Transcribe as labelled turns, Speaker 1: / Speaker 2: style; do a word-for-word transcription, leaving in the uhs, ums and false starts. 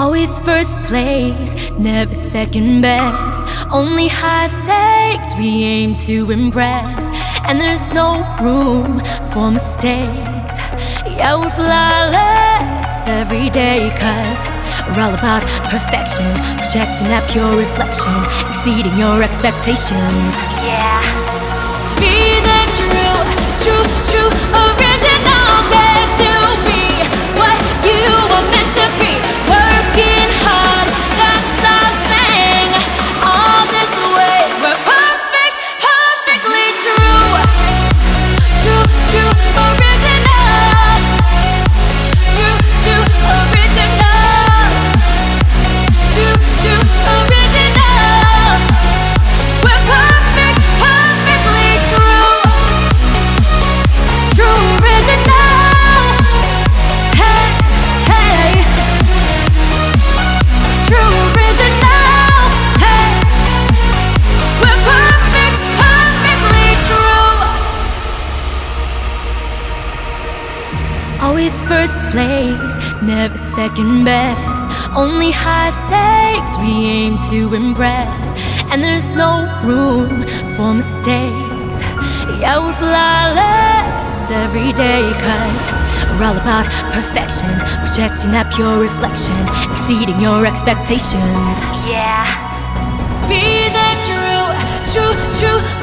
Speaker 1: Always first place, never second best. Only high stakes, we aim to impress. And there's no room for mistakes. Yeah, we're flawless every day, cause we're all about perfection. Projecting that pure reflection, exceeding your expectations. Yeah. Be the true, true, true original. Dare to be what you were meant to be. Working hard, that's our thing. All this way, we're perfect, perfectly true. True, true original. True, true original. True, true original. We're perfect, perfectly true. True original. Hey, hey. True original. Hey. We're perfect, perfectly true. Always first place, never second best. Only high stakes, we aim to impress. And there's no room for mistakes. Yeah, we're flawless every day, cause we're all about perfection. Projecting that pure reflection, exceeding your expectations. Yeah. Be the true, true, true